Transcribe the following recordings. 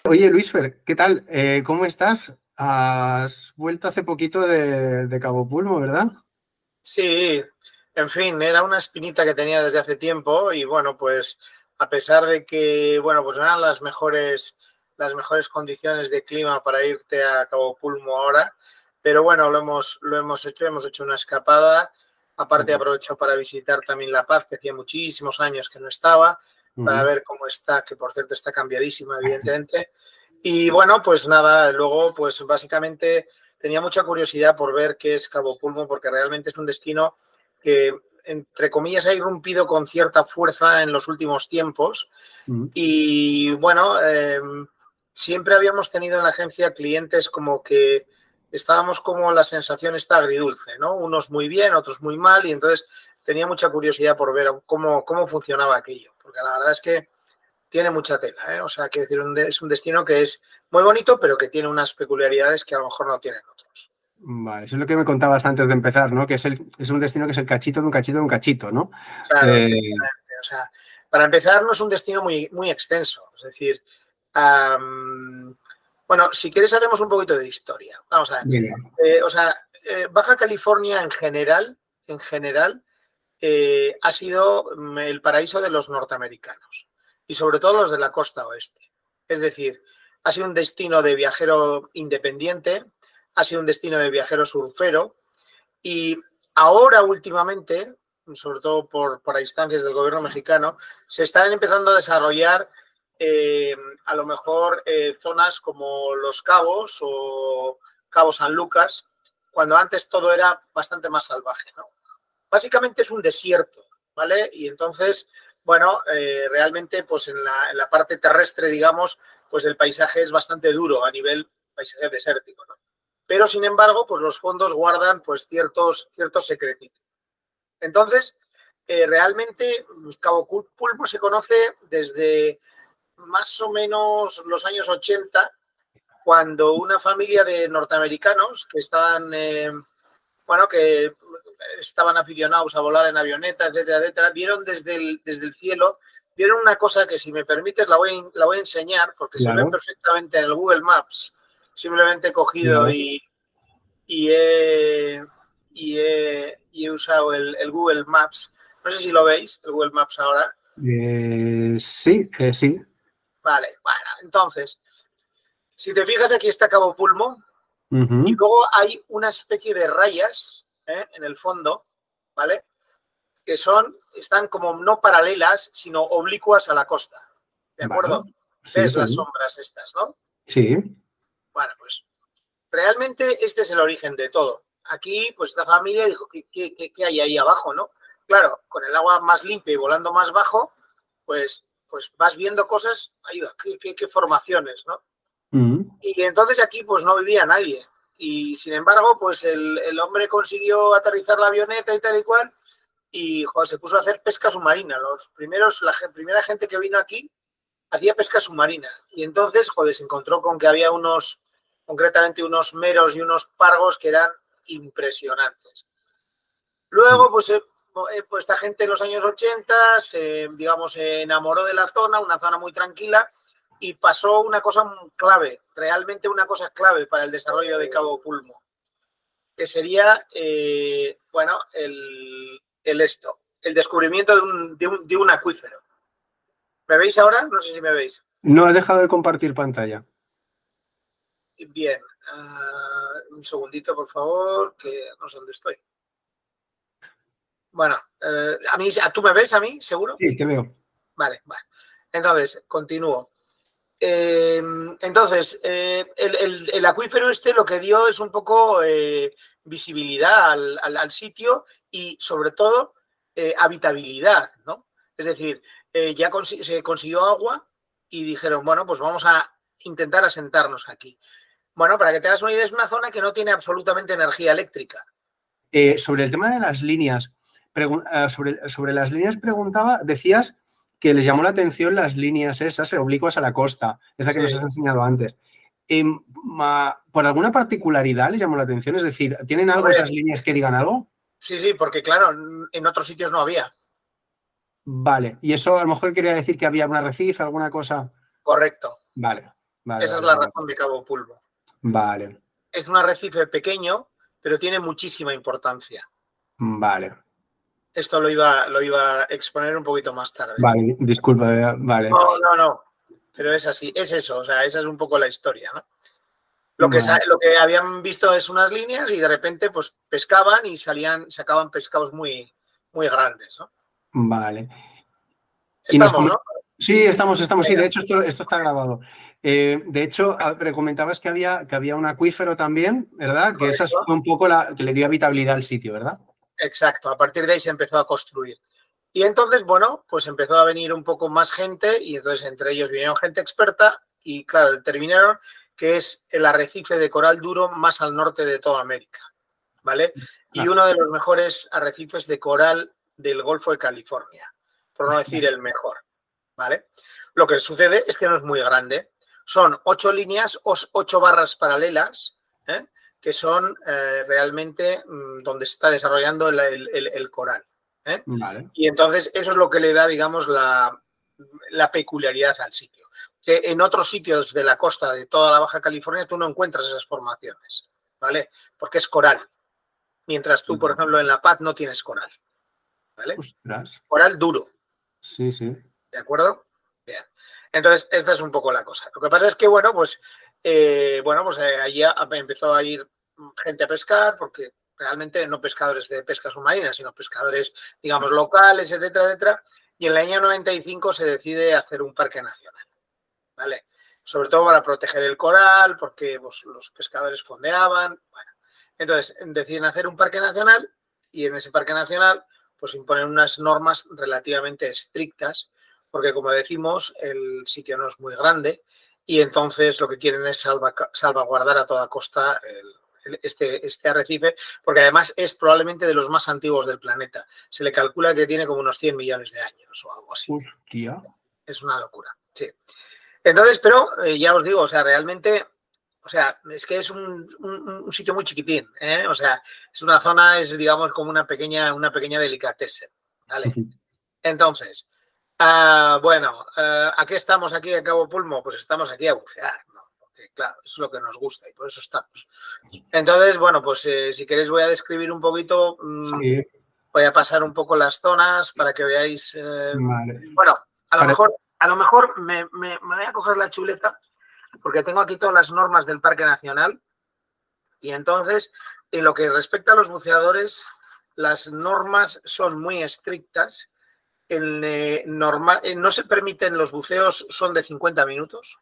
Oye, Luisfer, ¿qué tal? ¿Cómo estás? Has vuelto hace poquito de Cabo Pulmo, ¿verdad? Sí, en fin, era una espinita que tenía desde hace tiempo y bueno, pues a pesar de que, bueno, pues no eran las mejores condiciones de clima para irte a Cabo Pulmo ahora, pero bueno, hemos hecho una escapada. Aparte he Ujú, aprovechado para visitar también La Paz, que hacía muchísimos años que no estaba, para ujú. ver cómo está, que por cierto está cambiadísima, evidentemente. Y bueno, pues nada, luego pues básicamente tenía mucha curiosidad por ver qué es Cabo Pulmo, porque realmente es un destino que, entre comillas, ha irrumpido con cierta fuerza en los últimos tiempos. Ujú. Y bueno, siempre habíamos tenido en la agencia clientes como que estábamos como la sensación está agridulce, ¿no? Unos muy bien, otros muy mal, y entonces tenía mucha curiosidad por ver cómo funcionaba aquello, porque la verdad es que tiene mucha tela, ¿eh? O sea, quiero decir, es un destino que es muy bonito, pero que tiene unas peculiaridades que a lo mejor no tienen otros. Vale, eso es lo que me contabas antes de empezar, ¿no? Que es un destino que es el cachito de un cachito de un cachito, ¿no? Claro, Eh, efectivamente. O sea, para empezar, no es un destino muy, muy extenso. Es decir, bueno, si quieres hacemos un poquito de historia. Vamos a ver. venga. O sea, Baja California en general, ha sido el paraíso de los norteamericanos y sobre todo los de la costa oeste. Es decir, ha sido un destino de viajero independiente, ha sido un destino de viajero surfero y ahora últimamente, sobre todo por instancias del gobierno mexicano, se están empezando a desarrollar eh, a lo mejor zonas como Los Cabos o Cabo San Lucas, cuando antes todo era bastante más salvaje, ¿no? Básicamente es un desierto, ¿vale? Y entonces, bueno, realmente pues en la parte terrestre, digamos, pues el paisaje es bastante duro a nivel paisaje desértico, ¿no? Pero sin embargo, pues los fondos guardan pues ciertos secretitos. Entonces, realmente Cabo Pulpo se conoce desde más o menos los años 80, cuando una familia de norteamericanos que que estaban aficionados a volar en avioneta, etcétera, etcétera, vieron desde el cielo, vieron una cosa que, si me permites, la voy a enseñar, porque se ve Claro, perfectamente en el Google Maps. Simplemente he cogido claro. y he usado el Google Maps. No sé si lo veis, el Google Maps ahora. Sí, sí. Vale, bueno, entonces, si te fijas, aquí está Cabo Pulmo y Ujú. luego hay una especie de rayas en el fondo, ¿vale? Que están como no paralelas, sino oblicuas a la costa. ¿De Vale. acuerdo? Sí, ¿Ves sí. las sombras estas, no? Sí. Bueno, pues realmente este es el origen de todo. Aquí, pues esta familia dijo, ¿qué hay ahí abajo, no? Claro, con el agua más limpia y volando más bajo, pues vas viendo cosas, ayuda, qué formaciones, ¿no? Ujú. Y entonces aquí pues no vivía nadie. Y sin embargo, pues el hombre consiguió aterrizar la avioneta y tal y cual, y joder, se puso a hacer pesca submarina. La primera gente que vino aquí hacía pesca submarina. Y entonces, joder, se encontró con que había concretamente unos meros y unos pargos que eran impresionantes. Luego, pues esta gente en los años 80 digamos, se enamoró de la zona, una zona muy tranquila, y pasó una cosa clave, realmente una cosa clave para el desarrollo de Cabo Pulmo, que sería, bueno, el descubrimiento de un acuífero. ¿Me veis ahora? No sé si me veis. No has dejado de compartir pantalla. Bien. Un segundito, por favor, que no sé dónde estoy. Bueno, ¿tú me ves a mí, seguro? Sí, te veo. Vale, vale. Entonces, continúo. Entonces, el acuífero este lo que dio es un poco visibilidad al sitio y, sobre todo, habitabilidad, ¿no? Es decir, se consiguió agua y dijeron, bueno, pues vamos a intentar asentarnos aquí. Bueno, para que te hagas una idea, es una zona que no tiene absolutamente energía eléctrica. Sobre el tema de las líneas, sobre las líneas preguntaba, decías que les llamó la atención las líneas esas oblicuas a la costa, esa que Sí, nos has enseñado antes. ¿Por alguna particularidad les llamó la atención? Es decir, ¿tienen algo hombre, esas líneas que digan algo? sí, sí, porque claro, en otros sitios no había. Vale, y eso a lo mejor quería decir que había un arrecife, alguna cosa. Correcto. Vale, vale, Esa es vale, la vale. razón de Cabo Pulmo. Vale, Es un arrecife pequeño, pero tiene muchísima importancia. vale. Esto lo iba a exponer un poquito más tarde. Vale, disculpa, vale. No. Pero es así, es eso, o sea, esa es un poco la historia, ¿no? Lo Vale. que habían visto es unas líneas y de repente pues pescaban y sacaban pescados muy, muy grandes, ¿no? Vale. Y nos Estamos, comen- ¿no? Sí, estamos. Sí, Venga. de hecho, esto está grabado. De hecho, pero comentabas que había un acuífero también, ¿verdad? Que esa Correcto. fue un poco la que le dio habitabilidad al sitio, ¿verdad? Exacto, a partir de ahí se empezó a construir. Y entonces, bueno, pues empezó a venir un poco más gente y entonces entre ellos vinieron gente experta y claro, determinaron que es el arrecife de coral duro más al norte de toda América, ¿vale? Y Ah, uno de los mejores arrecifes de coral del Golfo de California, por no decir ostras. el mejor, ¿vale? Lo que sucede es que no es muy grande. Son 8 líneas, 8 barras paralelas, ¿eh? Que son realmente donde se está desarrollando el coral. ¿Eh? Vale. Y entonces eso es lo que le da, digamos, la peculiaridad al sitio. Que en otros sitios de la costa de toda la Baja California tú no encuentras esas formaciones, ¿vale? Porque es coral. Mientras tú, por ejemplo, en La Paz no tienes coral, ¿vale? Ostras. Coral duro, Sí, sí. ¿de acuerdo? Bien. Entonces, esta es un poco la cosa. Lo que pasa es que, bueno, pues allí empezó a ir gente a pescar, porque realmente no pescadores de pesca submarina, sino pescadores, digamos, locales, etcétera, etcétera. Y en el año 95 se decide hacer un parque nacional, ¿vale? Sobre todo para proteger el coral, porque pues, los pescadores fondeaban. Bueno, entonces deciden hacer un parque nacional y en ese parque nacional pues imponen unas normas relativamente estrictas, porque como decimos, el sitio no es muy grande y entonces lo que quieren es salvaguardar a toda costa este arrecife, porque además es probablemente de los más antiguos del planeta. Se le calcula que tiene como unos 100 millones de años o algo así. Hostia. Es una locura, sí. Entonces, pero ya os digo, o sea, realmente, o sea, es que es un sitio muy chiquitín, ¿eh? O sea, es una zona, es digamos como una pequeña delicatessen, ¿vale? Entonces, ¿a qué estamos aquí en Cabo Pulmo? Pues estamos aquí a bucear, ¿no? Porque claro, eso es lo que nos gusta y por eso estamos. Entonces, bueno, pues si queréis voy a describir un poquito, Sí, voy a pasar un poco las zonas para que veáis, vale. bueno, Para- a lo mejor me voy a coger la chuleta porque tengo aquí todas las normas del Parque Nacional y entonces, en lo que respecta a los buceadores, las normas son muy estrictas. No se permiten los buceos, son de 50 minutos.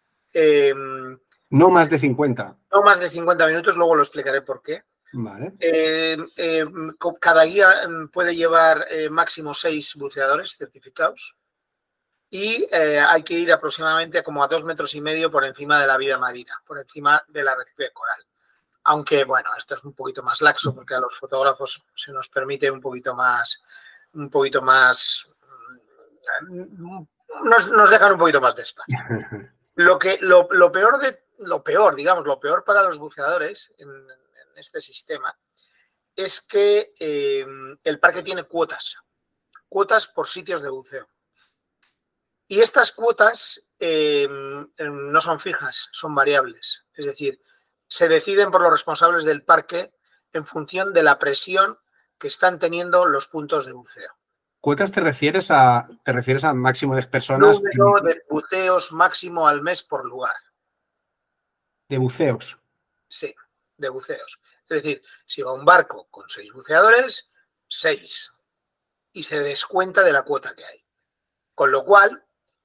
No más de 50. No más de 50 minutos, luego lo explicaré por qué. Vale. Cada guía puede llevar máximo 6 buceadores certificados y hay que ir aproximadamente como a 2,5 metros por encima de la vida marina, por encima del arrecife de coral. Aunque, bueno, esto es un poquito más laxo porque a los fotógrafos se nos permite un poquito más, nos dejan un poquito más de espacio. Lo peor para los buceadores en este sistema es que el parque tiene cuotas por sitios de buceo. Y estas cuotas no son fijas, son variables. Es decir, se deciden por los responsables del parque en función de la presión que están teniendo los puntos de buceo. ¿Cuotas te refieres a máximo de personas Número de buceos máximo al mes por lugar. de buceos? Sí, de buceos. Es decir, si va un barco con 6 buceadores, 6. Y se descuenta de la cuota que hay. Con lo cual,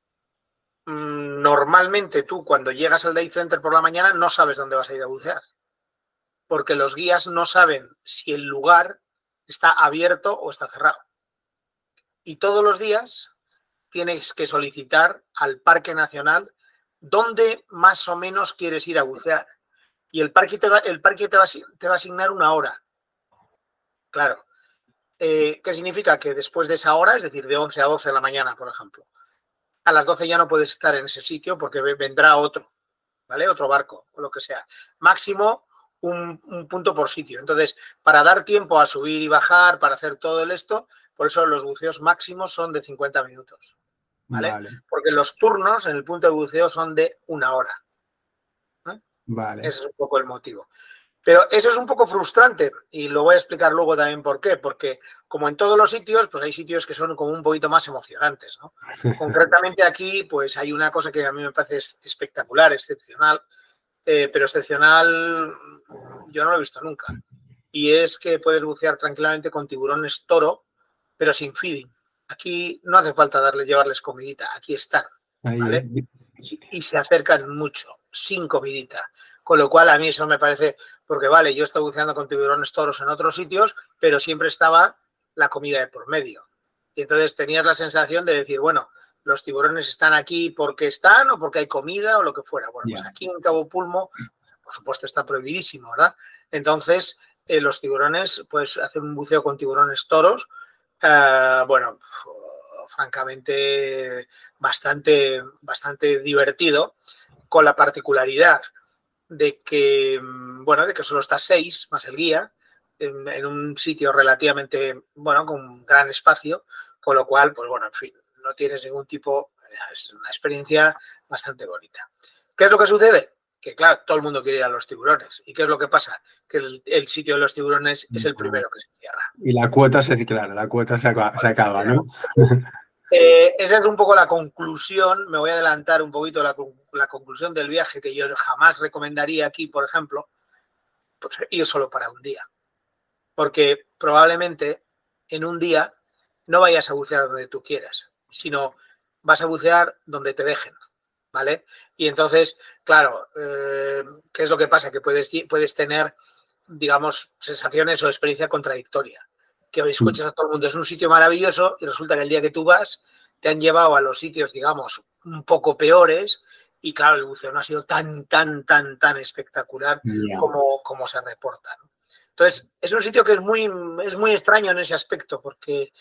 normalmente tú cuando llegas al day center por la mañana no sabes dónde vas a ir a bucear. Porque los guías no saben si el lugar está abierto o está cerrado. Y todos los días tienes que solicitar al Parque Nacional dónde más o menos quieres ir a bucear. Y el parque te va a asignar una hora. Claro. ¿Qué significa? Que después de esa hora, es decir, de 11 a 12 de la mañana, por ejemplo, a las 12 ya no puedes estar en ese sitio porque vendrá otro, ¿vale? Otro barco o lo que sea. Máximo un punto por sitio. Entonces, para dar tiempo a subir y bajar, para hacer todo esto, por eso los buceos máximos son de 50 minutos, ¿vale? Vale. Porque los turnos en el punto de buceo son de 1 hora. Vale. Ese es un poco el motivo. Pero eso es un poco frustrante y lo voy a explicar luego también por qué. Porque como en todos los sitios, pues hay sitios que son como un poquito más emocionantes, ¿no? Concretamente aquí, pues hay una cosa que a mí me parece espectacular, excepcional, pero excepcional yo no lo he visto nunca. Y es que puedes bucear tranquilamente con tiburones toro, pero sin feeding. Aquí no hace falta llevarles comidita, aquí están, ¿vale? Y se acercan mucho, sin comidita. Con lo cual a mí eso me parece, porque vale, yo estoy buceando con tiburones toros en otros sitios, pero siempre estaba la comida de por medio. Y entonces tenías la sensación de decir, bueno, los tiburones están aquí porque están o porque hay comida o lo que fuera. Bueno, pues aquí en Cabo Pulmo, por supuesto, está prohibidísimo, ¿verdad? Entonces, los tiburones, pues hacen un buceo con tiburones toros, bueno, francamente bastante divertido, con la particularidad de que, bueno, de que solo está 6 más el guía en un sitio relativamente, bueno, con gran espacio, con lo cual, pues bueno, en fin, no tienes ningún tipo, es una experiencia bastante bonita. ¿Qué es lo que sucede? Que claro, todo el mundo quiere ir a los tiburones. ¿Y qué es lo que pasa? Que el sitio de los tiburones es el primero que se cierra. Y la cuota se acaba, ¿no? Esa es un poco la conclusión, me voy a adelantar un poquito la conclusión del viaje, que yo jamás recomendaría aquí, por ejemplo, pues ir solo para un día. Porque probablemente en un día no vayas a bucear donde tú quieras, sino vas a bucear donde te dejen, ¿vale? Y entonces, claro, ¿qué es lo que pasa? Que puedes tener, digamos, sensaciones o experiencia contradictoria. Que hoy escuchas a todo el mundo, es un sitio maravilloso y resulta que el día que tú vas te han llevado a los sitios, digamos, un poco peores y claro, el buceo no ha sido tan espectacular como se reporta, ¿no? Entonces, es un sitio que es muy extraño en ese aspecto porque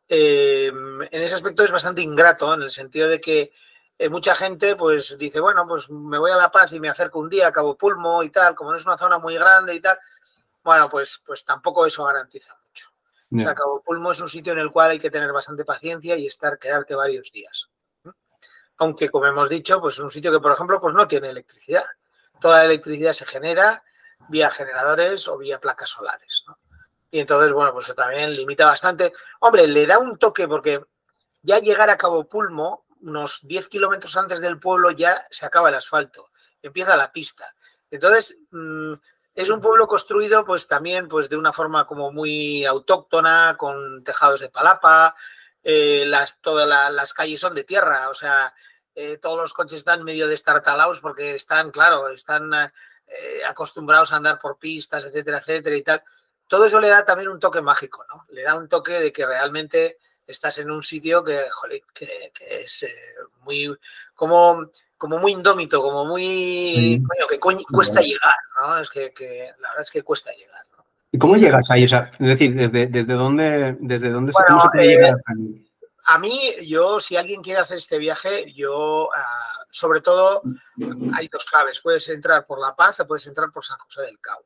en ese aspecto es bastante ingrato en el sentido de que mucha gente pues dice, bueno, pues me voy a La Paz y me acerco un día a Cabo Pulmo y tal, como no es una zona muy grande y tal, bueno, pues tampoco eso garantiza mucho. O sea, Cabo Pulmo es un sitio en el cual hay que tener bastante paciencia y quedarte varios días. Aunque, como hemos dicho, pues es un sitio que, por ejemplo, pues no tiene electricidad. Toda la electricidad se genera vía generadores o vía placas solares, ¿no? Y entonces, bueno, pues eso también limita bastante. Hombre, le da un toque porque ya llegar a Cabo Pulmo, unos 10 kilómetros antes del pueblo, ya se acaba el asfalto, empieza la pista. Entonces, es un pueblo construido pues también pues de una forma como muy autóctona, con tejados de palapa, todas las calles son de tierra, o sea, todos los coches están medio destartalados porque están acostumbrados a andar por pistas, etcétera, etcétera y tal. Todo eso le da también un toque mágico, ¿no? Le da un toque de que realmente estás en un sitio que es muy como muy indómito, como muy que cuesta llegar, ¿no? Es que la verdad es que cuesta llegar, ¿no? ¿Y cómo llegas ahí? O sea, es decir, ¿desde dónde bueno, cómo se puede llegar hasta ahí? A mí, si alguien quiere hacer este viaje, sobre todo, hay dos claves. Puedes entrar por La Paz o puedes entrar por San José del Cabo.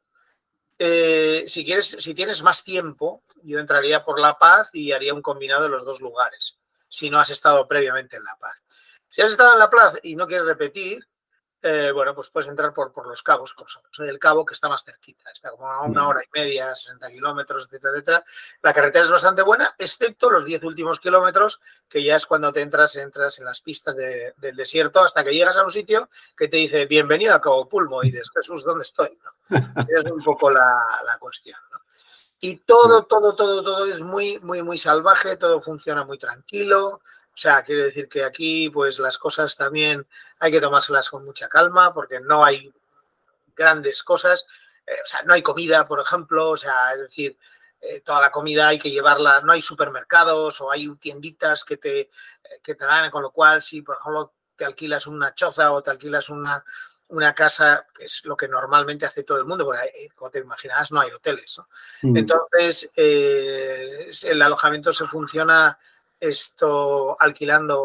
Si tienes más tiempo, yo entraría por La Paz y haría un combinado de los dos lugares, si no has estado previamente en La Paz. Si has estado en La Paz y no quieres repetir, bueno, pues puedes entrar por Los Cabos, por San José del Cabo, que está más cerquita, está como a 1 hora y media, 60 kilómetros, etcétera, etcétera. La carretera es bastante buena, excepto los 10 últimos kilómetros, que ya es cuando entras en las pistas del desierto, hasta que llegas a un sitio que te dice, bienvenido a Cabo Pulmo, y dices, Jesús, ¿dónde estoy? ¿No? Es un poco la cuestión, ¿no? Y todo es muy salvaje, todo funciona muy tranquilo. O sea, quiere decir que aquí, pues las cosas también hay que tomárselas con mucha calma, porque no hay grandes cosas. O sea, no hay comida, por ejemplo. O sea, es decir, toda la comida hay que llevarla. No hay supermercados o hay tienditas que te dan, con lo cual, si por ejemplo te alquilas una choza o te alquilas una casa, que es lo que normalmente hace todo el mundo, porque como te imaginarás no hay hoteles, ¿no? Entonces, el alojamiento se funciona alquilando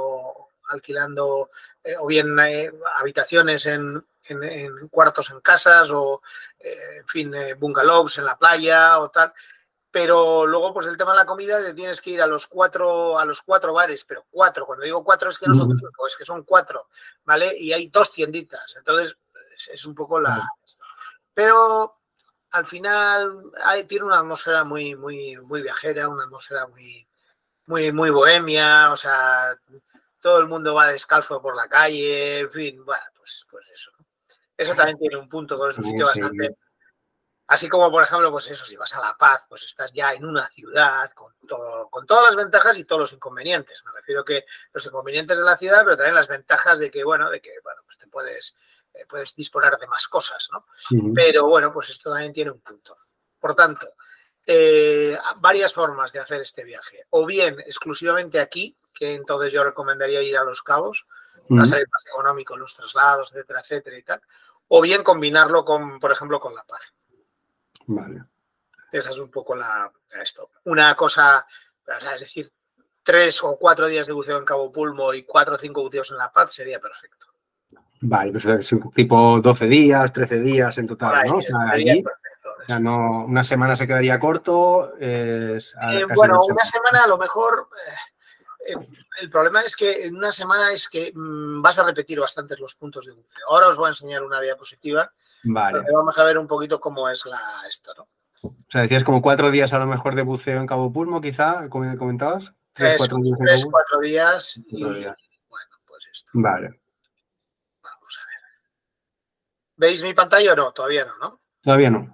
o bien habitaciones en cuartos en casas o, en fin, bungalows en la playa o tal. Pero luego, pues el tema de la comida, te tienes que ir a los cuatro bares, pero 4, cuando digo 4 es que no son 5, es que son 4, ¿vale? Y hay 2 tienditas. Entonces, Es un poco la... Pero al final tiene una atmósfera muy viajera, una atmosfera muy bohemia, o sea, todo el mundo va descalzo por la calle, en fin, bueno, pues eso. Eso también tiene un punto, es un sitio bastante... Así como, por ejemplo, pues eso, si vas a La Paz, pues estás ya en una ciudad con todas las ventajas y todos los inconvenientes. Me refiero que los inconvenientes de la ciudad, pero también las ventajas de que, bueno, pues te puedes disponer de más cosas, ¿no? Pero bueno, pues esto también tiene un punto. Por tanto, varias formas de hacer este viaje. O bien exclusivamente aquí, que entonces yo recomendaría ir a Los Cabos, va a salir más económico los traslados, etcétera, etcétera y tal. O bien combinarlo con, por ejemplo, con La Paz. Vale. Esa es un poco esto. Una cosa, es decir, 3 o 4 días de buceo en Cabo Pulmo y 4 o 5 buceos en La Paz sería perfecto. Vale, pues es un tipo 12 días, 13 días en total, ahí, ¿no? O sea, allí, perfecto, o sea, no, una semana se quedaría corto. Bueno, una semana a lo mejor... el problema es que en una semana es que vas a repetir bastantes los puntos de buceo. Ahora os voy a enseñar una diapositiva. Vale. Vamos a ver un poquito cómo es esto, ¿no? O sea, decías como 4 días a lo mejor de buceo en Cabo Pulmo, quizá, como comentabas. 3, 4 días. 3, 4 días y días. bueno, pues esto. Vale. Vamos a ver. ¿Veis mi pantalla o no? Todavía no, ¿no? Todavía no. Un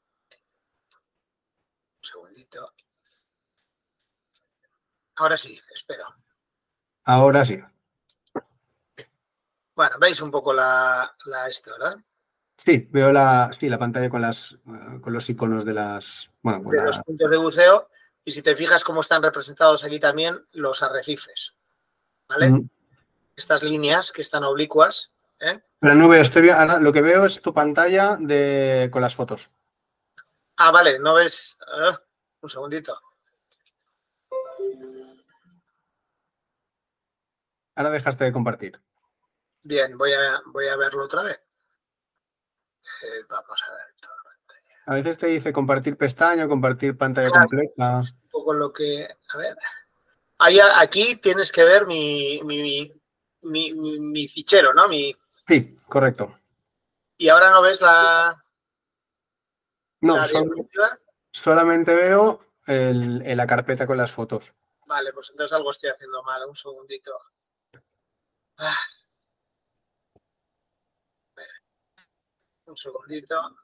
segundito. Ahora sí, espero. Ahora sí. Bueno, veis un poco esto, ¿verdad? Sí, veo la pantalla con los iconos de las... Bueno, de los puntos de buceo. Y si te fijas cómo están representados aquí también los arrecifes, ¿vale? Estas líneas que están oblicuas. Pero no veo, ahora lo que veo es tu pantalla con las fotos. Ah, vale, no ves... un segundito. Ahora dejaste de compartir. Bien, voy a verlo otra vez. Vamos a ver toda la pantalla. A veces te dice compartir pestaña o compartir pantalla completa. Es un poco lo que... A ver. Aquí tienes que ver mi fichero, ¿no? Sí, correcto. ¿Y ahora no ves No, solamente veo la carpeta con las fotos. Vale, pues entonces algo estoy haciendo mal. Un segundito. Un segundito.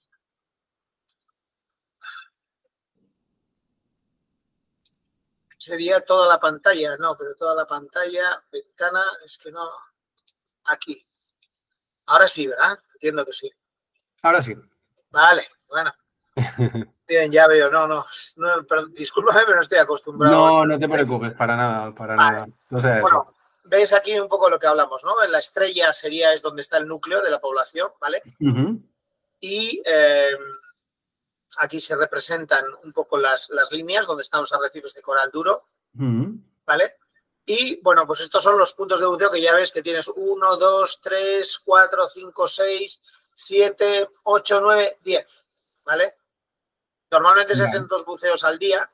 Sería toda la pantalla, no, pero toda la pantalla, ventana, es que no. Aquí. Ahora sí, ¿verdad? Entiendo que sí. Ahora sí. Vale, bueno. Bien, ya veo. No, discúlpame, pero no estoy acostumbrado. No te preocupes, para nada, para nada. No sé bueno, eso. ves aquí un poco lo que hablamos, ¿no? En la estrella es donde está el núcleo de la población, ¿vale? Y aquí se representan un poco las líneas donde están los arrecifes de coral duro, ¿vale? Y, bueno, pues estos son los puntos de buceo que ya ves que tienes 1, 2, 3, 4, 5, 6, 7, 8, 9, 10, ¿vale? Normalmente se hacen 2 buceos al día,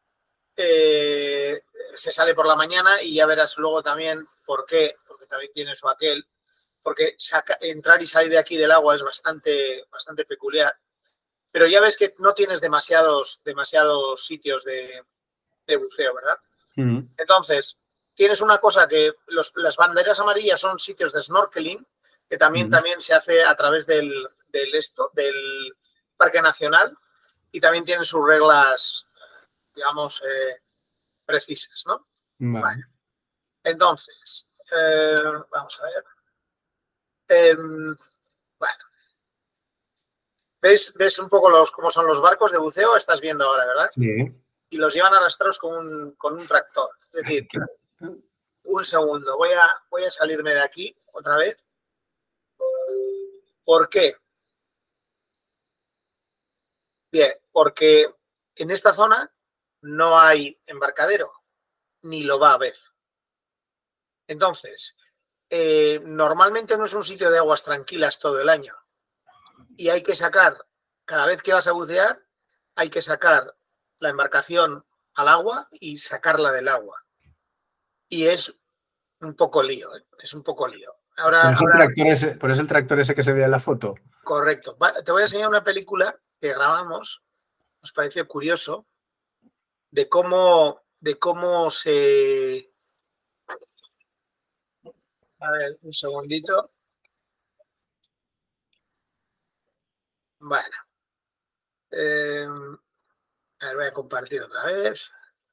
se sale por la mañana y ya verás luego también por qué, porque también tiene su aquel, porque entrar y salir de aquí del agua es bastante peculiar, pero ya ves que no tienes demasiados sitios de buceo, ¿verdad? Entonces, tienes una cosa que las banderas amarillas son sitios de snorkeling, que también se hace a través del Parque Nacional, y también tienen sus reglas, digamos, precisas, ¿no? Vale. Entonces, vamos a ver. Bueno. ¿Ves un poco cómo son los barcos de buceo? Estás viendo ahora, ¿verdad? Sí. Y los llevan arrastrados con un tractor. Es decir, un segundo, voy a salirme de aquí otra vez. ¿Por qué? Bien, porque en esta zona no hay embarcadero, ni lo va a haber. Entonces, normalmente no es un sitio de aguas tranquilas todo el año. Y hay que sacar, cada vez que vas a bucear, hay que sacar la embarcación al agua y sacarla del agua. Y es un poco lío, es un poco lío. Ahora, Por eso el tractor ese que se veía en la foto. Correcto. Te voy a enseñar una película que grabamos, nos pareció curioso, de cómo se... A ver, un segundito. Bueno. A ver, voy a compartir otra vez.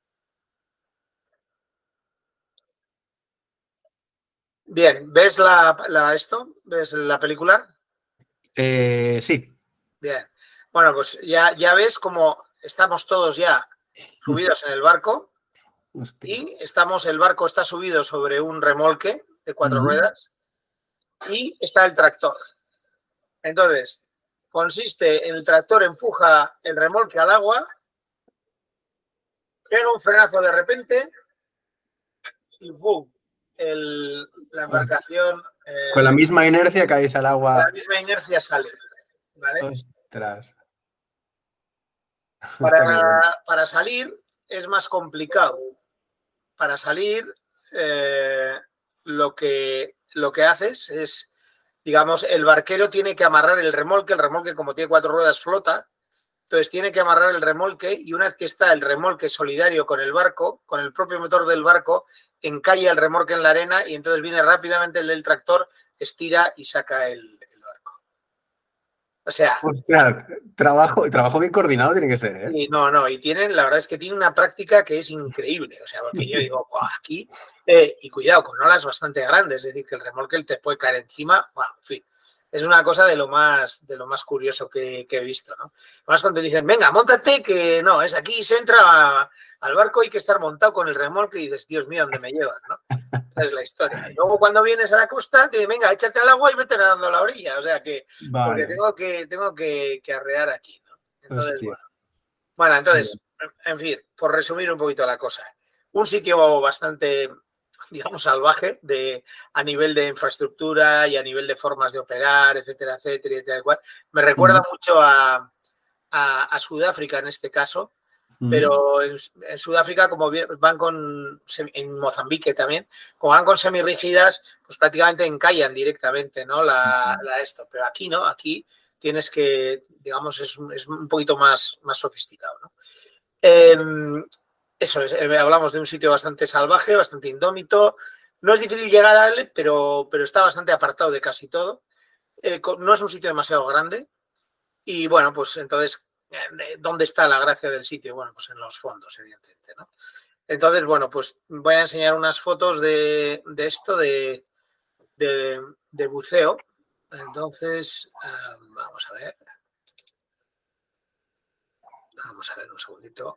Bien, ¿ves esto? ¿Ves la película? Sí. Bien. Bueno, pues ya ves cómo estamos todos ya subidos en el barco. Hostia. Y el barco está subido sobre un remolque de 4 ruedas y está el tractor. Entonces, consiste en el tractor empuja el remolque al agua, pega un frenazo de repente y ¡bum! La embarcación... Con la misma inercia caéis al agua. Con la misma inercia sale. ¿Vale? Ostras. Para salir es más complicado. Para salir, lo que haces es, digamos, el barquero tiene que amarrar el remolque como tiene 4 ruedas flota, entonces tiene que amarrar el remolque y una vez que está el remolque solidario con el barco, con el propio motor del barco, encalla el remolque en la arena y entonces viene rápidamente el del tractor, estira y saca el barco. O sea... Hostia, trabajo bien coordinado tiene que ser, ¿eh? Y la verdad es que tiene una práctica que es increíble. O sea, porque yo digo, aquí, y cuidado, con olas bastante grandes, es decir, que el remolque te puede caer encima. Bueno, en fin, es una cosa de lo más curioso que he visto, ¿no? Además, cuando te dicen, venga, móntate, que no, es aquí, se entra al barco, hay que estar montado con el remolque y dices, Dios mío, ¿dónde me llevan, no? Esa es la historia. Y luego cuando vienes a la costa, te dicen, venga, échate al agua y vete nadando a la orilla. O sea que, vale. Porque tengo que arrear aquí, ¿no? Entonces, entonces, en fin, por resumir un poquito la cosa, un sitio bastante, digamos, salvaje a nivel de infraestructura y a nivel de formas de operar, etcétera, etcétera, y tal cual. Me recuerda mucho a Sudáfrica en este caso, pero en Sudáfrica, como van en Mozambique también, como van con semirrígidas, pues prácticamente encallan directamente, ¿no? Esto, pero aquí no, aquí tienes que, digamos, es un poquito más sofisticado, ¿no? Eso es, hablamos de un sitio bastante salvaje, bastante indómito. No es difícil llegar a él, pero está bastante apartado de casi todo. No es un sitio demasiado grande. Y bueno, pues entonces, ¿dónde está la gracia del sitio? Bueno, pues en los fondos, evidentemente, ¿no? Entonces, bueno, pues voy a enseñar unas fotos de esto, de buceo. Entonces, vamos a ver. Vamos a ver un segundito.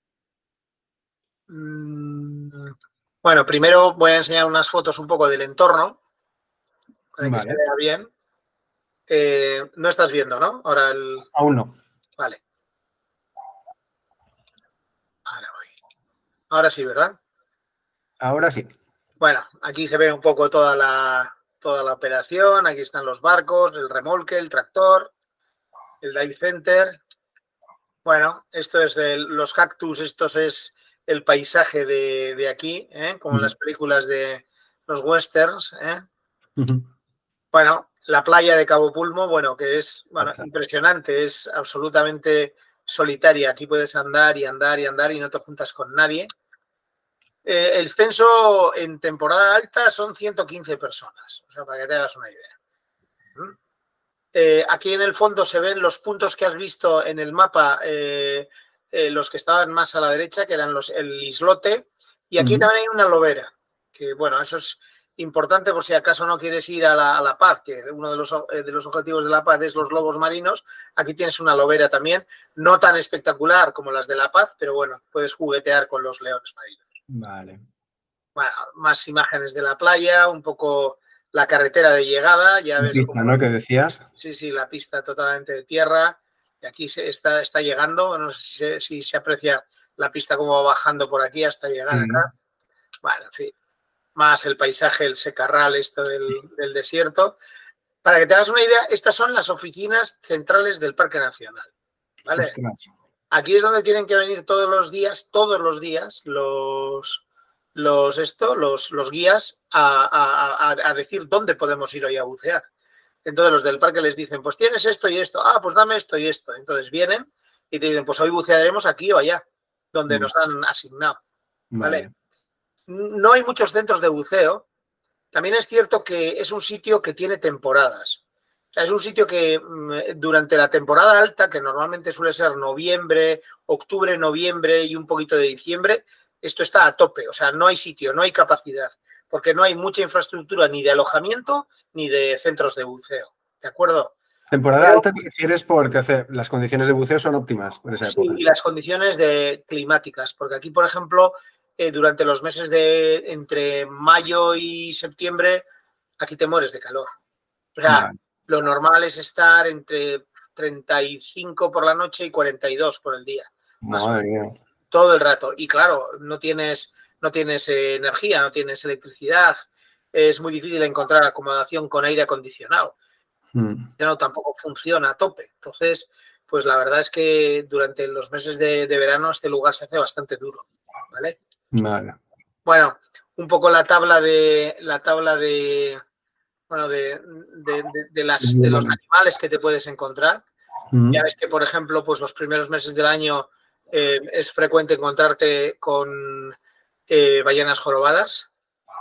Bueno, primero voy a enseñar unas fotos un poco del entorno para que se vea bien. No estás viendo, ¿no? Ahora Aún no. Vale. Ahora voy. Ahora sí, ¿verdad? Ahora sí. Bueno, aquí se ve un poco toda la operación. Aquí están los barcos, el remolque, el tractor, el dive center. Bueno, esto es los cactus, esto es el paisaje de aquí, como en las películas de los westerns. Bueno, la playa de Cabo Pulmo, bueno, que es impresionante, es absolutamente solitaria. Aquí puedes andar y andar y andar y no te juntas con nadie. El censo en temporada alta son 115 personas, o sea, para que te hagas una idea. Aquí en el fondo se ven los puntos que has visto en el mapa, los que estaban más a la derecha, que eran el islote, y aquí también hay una lobera, que bueno, eso es importante por si acaso no quieres ir a la Paz, que uno de los objetivos de la Paz es los lobos marinos. Aquí tienes una lobera también, no tan espectacular como las de la Paz, pero bueno, puedes juguetear con los leones marinos. Vale. Bueno, más imágenes de la playa, un poco la carretera de llegada. Ya ves pista, ¿no? ¿Qué decías? Sí, la pista totalmente de tierra. Y aquí está llegando, no sé si se aprecia la pista como va bajando por aquí hasta llegar acá. Bueno, en fin, más el paisaje, el secarral, esto del desierto. Para que te hagas una idea, estas son las oficinas centrales del Parque Nacional, ¿vale? Ostras. Aquí es donde tienen que venir todos los días los guías a decir dónde podemos ir hoy a bucear. Entonces los del parque les dicen, pues tienes esto y esto, pues dame esto y esto. Entonces vienen y te dicen, pues hoy bucearemos aquí o allá, donde nos han asignado. ¿Vale? No hay muchos centros de buceo. También es cierto que es un sitio que tiene temporadas. O sea, es un sitio que durante la temporada alta, que normalmente suele ser noviembre, octubre, noviembre y un poquito de diciembre, esto está a tope. O sea, no hay sitio, no hay capacidad, porque no hay mucha infraestructura ni de alojamiento ni de centros de buceo. ¿De acuerdo? Temporada alta te refieres porque las condiciones de buceo son óptimas por esa época. Sí, y las condiciones climáticas, porque aquí, por ejemplo, durante los meses de entre mayo y septiembre, aquí te mueres de calor. O sea, lo normal es estar entre 35 por la noche y 42 por el día. Madre mía. Todo el rato. Y claro, no tienes energía, no tienes electricidad. Es muy difícil encontrar acomodación con aire acondicionado. No, tampoco funciona a tope. Entonces, pues la verdad es que durante los meses de verano este lugar se hace bastante duro. ¿Vale? Vale. Bueno, un poco la tabla de los animales que te puedes encontrar. Ya ves que, por ejemplo, pues los primeros meses del año es frecuente encontrarte con ballenas jorobadas.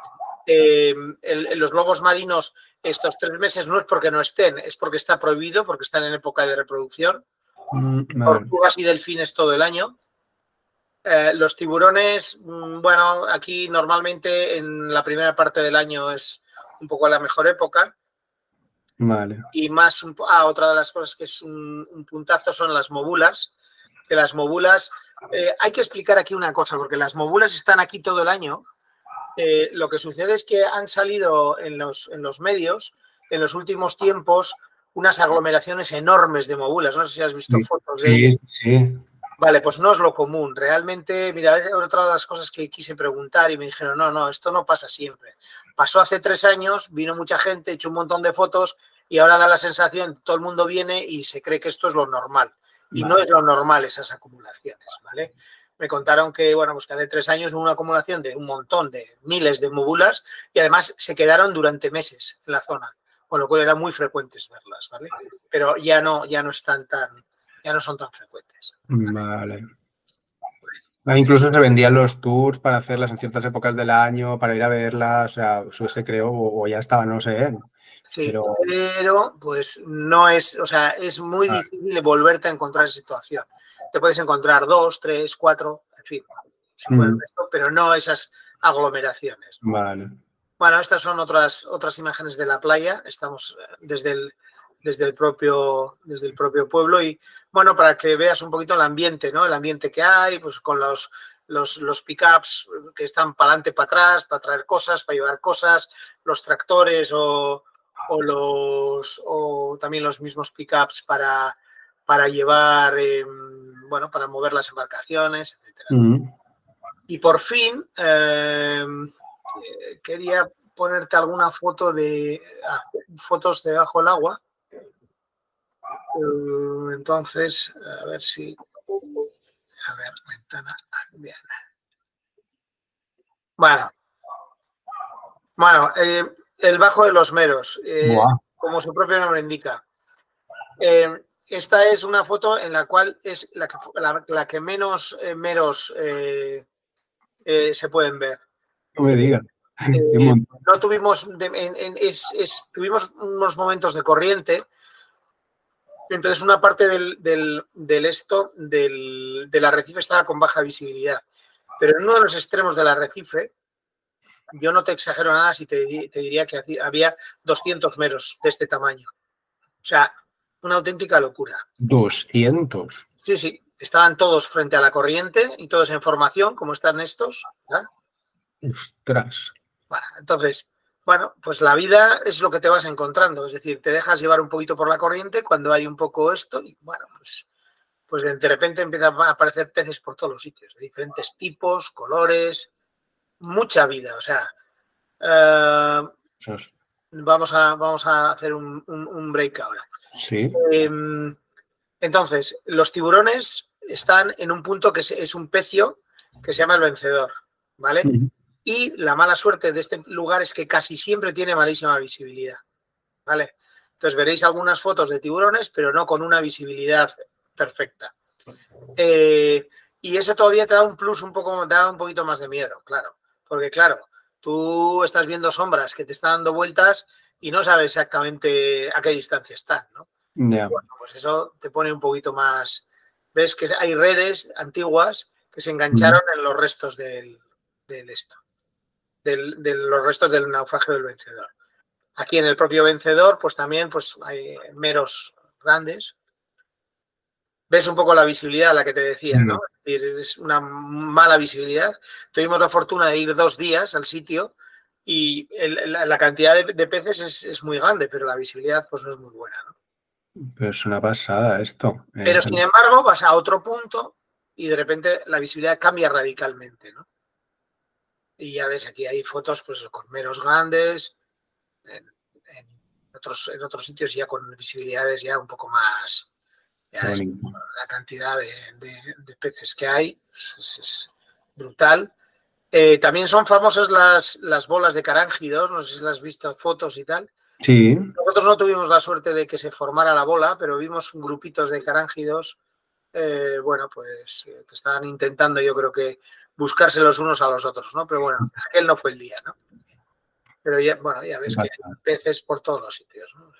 Los lobos marinos estos 3 meses no es porque no estén, es porque está prohibido, porque están en época de reproducción. Tortugas y delfines todo el año. Los tiburones, bueno, aquí normalmente en la primera parte del año es un poco la mejor época. Vale. Y más, otra de las cosas que es un puntazo son las mobulas. Que las mobulas, hay que explicar aquí una cosa, porque las mobulas están aquí todo el año. Lo que sucede es que han salido en los medios, en los últimos tiempos, unas aglomeraciones enormes de mobulas. No sé si has visto fotos de ellas. Sí. Vale, pues no es lo común. Realmente, mira, otra de las cosas que quise preguntar y me dijeron, no, esto no pasa siempre. Pasó hace 3 años, vino mucha gente, echó un montón de fotos y ahora da la sensación, todo el mundo viene y se cree que esto es lo normal. Y no es lo normal esas acumulaciones, ¿vale? Me contaron que, bueno, pues que hace 3 años hubo una acumulación de un montón, de miles de mobulas y además se quedaron durante meses en la zona, con lo cual eran muy frecuentes verlas, ¿vale? Pero ya no son tan frecuentes. Vale. Incluso se vendían los tours para hacerlas en ciertas épocas del año, para ir a verlas, o sea, eso se creó o ya estaba, no sé. Sí, pero pues no es, o sea, es muy difícil volverte a encontrar esa situación. Te puedes encontrar 2, 3, 4, en fin, pero no esas aglomeraciones. Vale. Bueno, estas son otras imágenes de la playa. Estamos desde el propio pueblo y, bueno, para que veas un poquito el ambiente, ¿no? El ambiente que hay, pues con los pick-ups que están para adelante, para atrás, para traer cosas, para llevar cosas, los tractores o también los mismos pick-ups para llevar, bueno, para mover las embarcaciones, etcétera. Y por fin quería ponerte alguna foto de fotos debajo del agua. Entonces, a ver si... A ver, ventana. Bien. Bueno, el Bajo de los Meros, como su propio nombre indica. Esta es una foto en la cual es la que menos meros se pueden ver. No me digas. No tuvimos, tuvimos unos momentos de corriente. Entonces, una parte del arrecife estaba con baja visibilidad. Pero en uno de los extremos del arrecife, yo no te exagero nada si te diría que había 200 meros de este tamaño. O sea, una auténtica locura. 200. Sí. Estaban todos frente a la corriente y todos en formación, como están estos. ¿Verdad? Ostras. Bueno, entonces, bueno, pues la vida es lo que te vas encontrando. Es decir, te dejas llevar un poquito por la corriente cuando hay un poco esto y, bueno, pues de repente empiezan a aparecer peces por todos los sitios, de diferentes tipos, colores, mucha vida. O sea, vamos a hacer un break ahora. Sí. Entonces, los tiburones están en un punto que es un pecio que se llama el Vencedor, ¿vale? Y la mala suerte de este lugar es que casi siempre tiene malísima visibilidad, ¿vale? Entonces veréis algunas fotos de tiburones, pero no con una visibilidad perfecta. Y eso todavía te da un plus da un poquito más de miedo, claro. Porque claro, tú estás viendo sombras que te están dando vueltas y no sabes exactamente a qué distancia están, ¿no? Yeah. Bueno, pues eso te pone un poquito más... Ves que hay redes antiguas que se engancharon en los restos de los restos del naufragio del Vencedor. Aquí en el propio Vencedor, pues también pues, hay meros grandes. Ves un poco la visibilidad a la que te decía, ¿no? Es decir, es una mala visibilidad. Tuvimos la fortuna de ir 2 días al sitio y la cantidad de peces es muy grande, pero la visibilidad pues no es muy buena, ¿no? Pero es una pasada esto. Pero sin embargo vas a otro punto y de repente la visibilidad cambia radicalmente, ¿no? Y ya ves, aquí hay fotos pues con meros grandes, en otros sitios ya con visibilidades ya un poco más, ya es, la cantidad de peces que hay es brutal. También son famosas las bolas de carángidos, no sé si las has visto fotos y tal. Sí. Nosotros no tuvimos la suerte de que se formara la bola, pero vimos grupitos de carángidos, bueno, pues que estaban intentando, yo creo que buscarse los unos a los otros, ¿no? Pero bueno, aquel no fue el día, ¿no? Pero ya, bueno, ya ves que hay peces por todos los sitios, ¿no?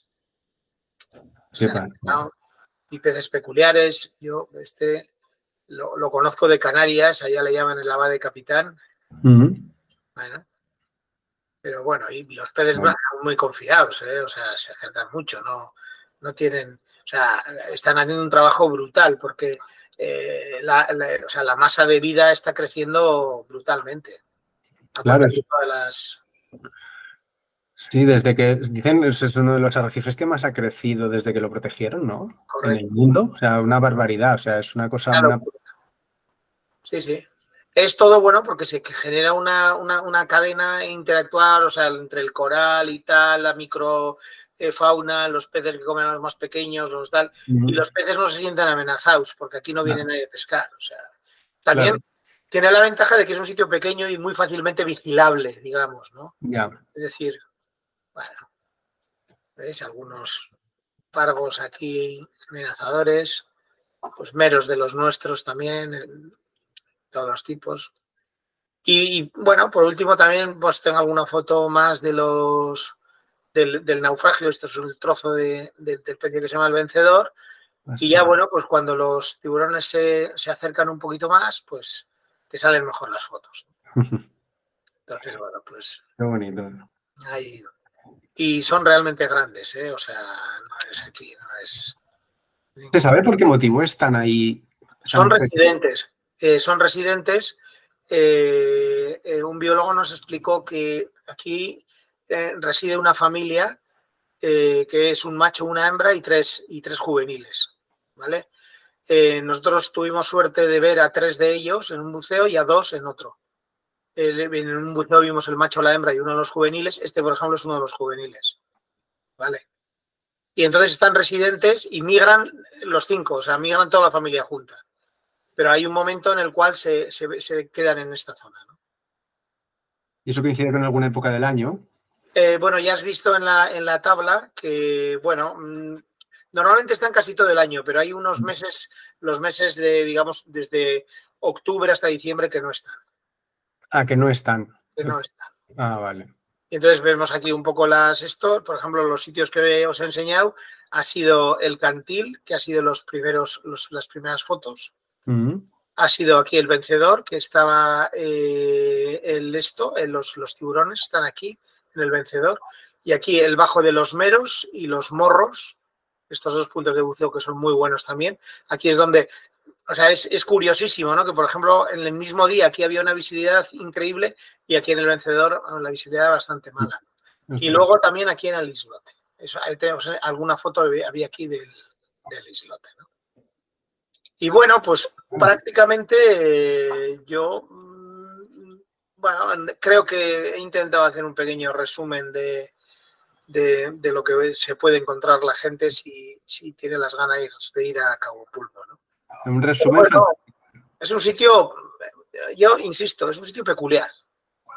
O sea, y peces peculiares. Yo lo conozco de Canarias, allá le llaman el ave de capitán. Bueno, pero bueno, y los peces son muy confiados, ¿eh? O sea, se acercan mucho, no tienen, o sea, están haciendo un trabajo brutal porque o sea, la masa de vida está creciendo brutalmente. Claro, sí, desde que dicen ese es uno de los arrecifes que más ha crecido desde que lo protegieron, ¿no? Correcto. En el mundo, o sea, una barbaridad, o sea, es una cosa... Claro. Sí, sí. Es todo bueno porque se genera una cadena interactual, o sea, entre el coral y tal, la microfauna, los peces que comen a los más pequeños, los tal, y los peces no se sienten amenazados porque aquí no viene nadie a pescar, o sea, también tiene la ventaja de que es un sitio pequeño y muy fácilmente vigilable, digamos, ¿no? Es decir, bueno, ¿veis? Algunos pargos aquí amenazadores, pues meros de los nuestros también, todos los tipos. Y bueno, por último también pues tengo alguna foto más de del naufragio. Esto es un trozo del pez que se llama el Vencedor. Y ya bueno, pues cuando los tiburones se acercan un poquito más, pues te salen mejor las fotos. Entonces, bueno, pues... Qué bonito. Ahí, y son realmente grandes, ¿eh? O sea, no es aquí, no es... ¿Se sabe por qué motivo están ahí? Son residentes. Son residentes. Un biólogo nos explicó que aquí reside una familia que es un macho, una hembra y tres juveniles, ¿vale? Nosotros tuvimos suerte de ver a 3 de ellos en un buceo y a 2 en otro. En un buceo vimos el macho, la hembra y uno de los juveniles. Este, por ejemplo, es uno de los juveniles, ¿vale? Y entonces están residentes y migran los 5, o sea, migran toda la familia junta. Pero hay un momento en el cual se quedan en esta zona, ¿no? ¿Y eso coincide con alguna época del año? Bueno, ya has visto en la tabla que, bueno, normalmente están casi todo el año, pero hay unos meses, los meses de, digamos, desde octubre hasta diciembre que no están. Ah, que no están. Que no están. Ah, vale. Y entonces vemos aquí un poco por ejemplo, los sitios que os he enseñado ha sido el Cantil, que ha sido las primeras fotos. Ha sido aquí el Vencedor, que estaba los tiburones están aquí en el Vencedor. Y aquí el Bajo de los Meros y los Morros, estos 2 puntos de buceo que son muy buenos también. Aquí es donde, o sea, es curiosísimo, ¿no? Que, por ejemplo, en el mismo día aquí había una visibilidad increíble y aquí en el Vencedor la visibilidad era bastante mala. Y luego también aquí en el islote. Eso, ahí tenemos alguna foto había aquí del islote, ¿no? Y bueno, pues prácticamente yo, bueno, creo que he intentado hacer un pequeño resumen de lo que se puede encontrar la gente si tiene las ganas de ir a Cabo Pulpo, ¿no? Un resumen. Bueno, es un sitio, yo insisto, es un sitio peculiar.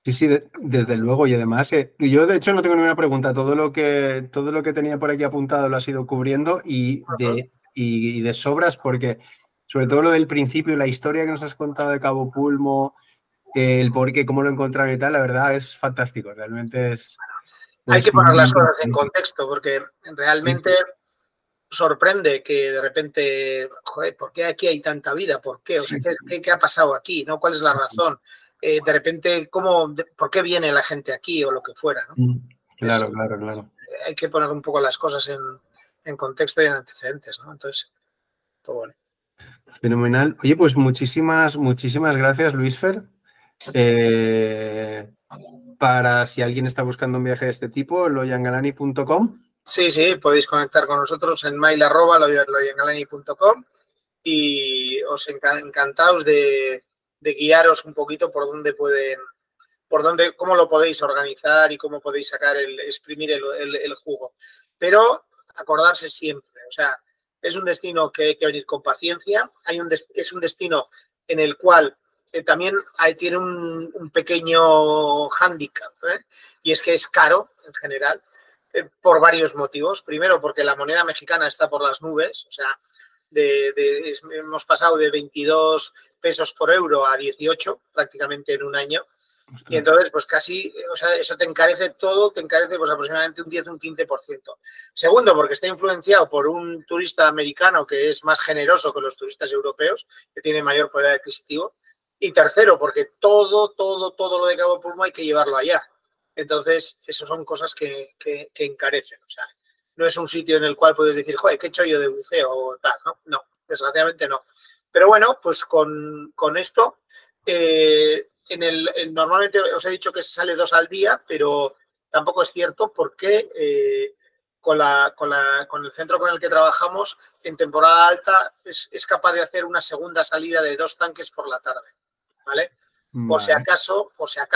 Sí, sí, desde luego. Y además, yo de hecho no tengo ninguna pregunta. Todo lo que tenía por aquí apuntado lo has ido cubriendo y de sobras, porque sobre todo lo del principio, la historia que nos has contado de Cabo Pulmo, el por qué, cómo lo encontraron y tal, la verdad es fantástico. Realmente Hay que es poner muy las cosas en interesante. contexto, porque Sí, realmente sí, sorprende que de repente, joder, ¿por qué aquí hay tanta vida? ¿Por qué? O sea, sí, sí. ¿qué ha pasado aquí? ¿No? ¿Cuál es la razón? De repente, ¿por qué viene la gente aquí o lo que fuera? ¿No? Claro, claro, claro. Hay que poner un poco las cosas en contexto y en antecedentes, ¿no? Entonces, pues bueno. Fenomenal. Oye, pues muchísimas, muchísimas gracias, Luisfer. Para si alguien está buscando un viaje de este tipo, loyangalani.com. Sí, sí, podéis conectar con nosotros en mail@loyangalani.com y os encantaos de guiaros un poquito por dónde pueden, cómo lo podéis organizar y cómo podéis exprimir el jugo. Pero acordarse siempre, o sea, es un destino que hay que venir con paciencia, es un destino en el cual también tiene un pequeño hándicap, y es que es caro en general, por varios motivos. Primero, porque la moneda mexicana está por las nubes, o sea, hemos pasado de 22 pesos por euro a 18 prácticamente en un año. Y Ostras. entonces, pues casi, o sea, eso te encarece todo, te encarece pues aproximadamente un 10, un 15%. Segundo, porque está influenciado por un turista americano que es más generoso que los turistas europeos, que tiene mayor poder adquisitivo. Y tercero, porque todo lo de Cabo Pulmo hay que llevarlo allá. Entonces, eso son cosas que encarecen. O sea, no es un sitio en el cual puedes decir, joder, ¿qué he hecho yo de buceo o tal? No, no, desgraciadamente no. Pero bueno, pues con esto... normalmente os he dicho que se sale 2 al día, pero tampoco es cierto porque con el centro con el que trabajamos, en temporada alta es capaz de hacer una segunda salida de 2 tanques por la tarde, ¿vale? Por si Vale. acaso,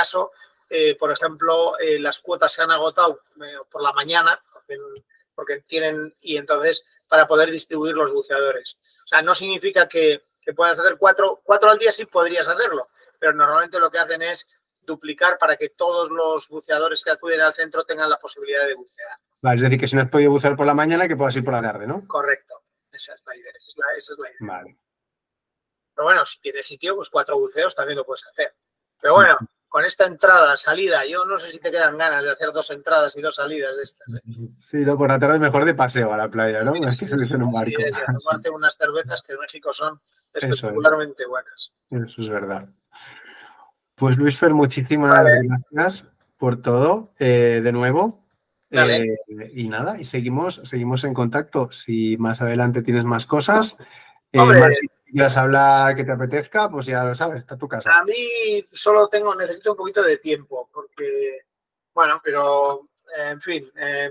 por ejemplo, las cuotas se han agotado por la mañana, porque tienen, y entonces para poder distribuir los buceadores. O sea, no significa que puedas hacer 4 al día, sí podrías hacerlo, pero normalmente lo que hacen es duplicar para que todos los buceadores que acuden al centro tengan la posibilidad de bucear. Vale, es decir, que si no has podido bucear por la mañana, que puedas ir por la tarde, ¿no? Correcto, esa es la idea. Esa es la idea. Vale. Pero bueno, si tienes sitio, pues 4 buceos también lo puedes hacer. Pero bueno, con esta entrada, salida, yo no sé si te quedan ganas de hacer 2 entradas y 2 salidas de estas. Sí, no, por la tarde es mejor de paseo a la playa, ¿no? Más que subirse en un Así barco. es, y a tomarte unas cervezas que en México son Eso es, espectacularmente buenas. eso es verdad. Pues Luisfer, muchísimas Vale, gracias por todo, de nuevo. vale. Y nada, y seguimos en contacto. Si más adelante tienes más cosas, Hombre, más si quieras hablar que te apetezca, pues ya lo sabes, está tu casa. a mí solo necesito un poquito de tiempo, porque, bueno, pero, en fin,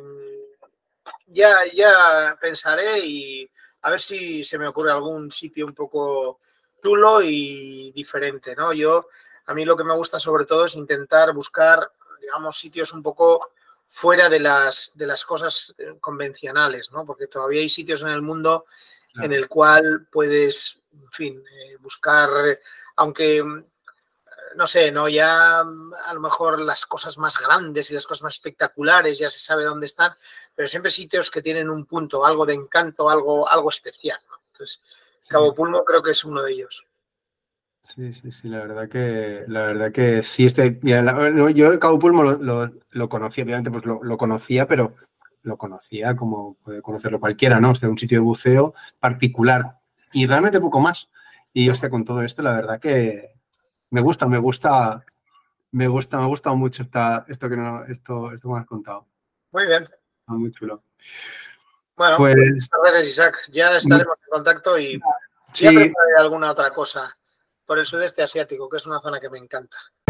ya pensaré y a ver si se me ocurre algún sitio un poco chulo y diferente, ¿no? A mí lo que me gusta sobre todo es intentar buscar, digamos, sitios un poco fuera de las cosas convencionales, ¿no? Porque todavía hay sitios en el mundo en Claro. el cual puedes, en fin, buscar, aunque no sé, ¿no? Ya a lo mejor las cosas más grandes y las cosas más espectaculares ya se sabe dónde están, pero siempre sitios que tienen un punto, algo de encanto, algo especial, ¿no? Entonces, Cabo Sí. Pulmo creo que es uno de ellos. Sí, sí, sí, la verdad que sí, mira, no, yo el Cabo Pulmo lo conocía, obviamente pues lo conocía, pero lo conocía como puede conocerlo cualquiera, ¿no? O sea, un sitio de buceo particular y realmente poco más. Y hostia, con todo esto, la verdad que me ha gustado mucho esto que me has contado. Muy bien. Está muy chulo. Bueno, pues Pues muchas gracias, Isaac. Ya estaremos en contacto y ya sí, prepararé alguna otra cosa por el sudeste asiático, que es una zona que me encanta.